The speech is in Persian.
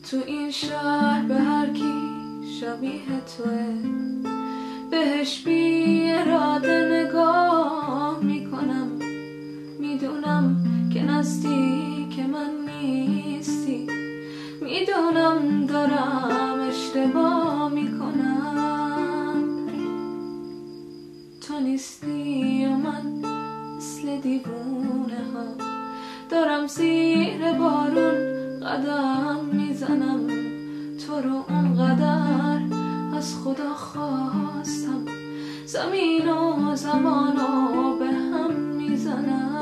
تو این شهر به هر کی شبیه توه، بهش بی اراده نگاه میکنم. میدونم که نزدیک من نیستی، میدونم دارم اشتباه میکنم. تو نیستی و من مثل دیوونه ها دارم زیر بارون قدم میزنم. تو رو اونقدر از خدا خواستم، زمین و زمانو به هم میزنم.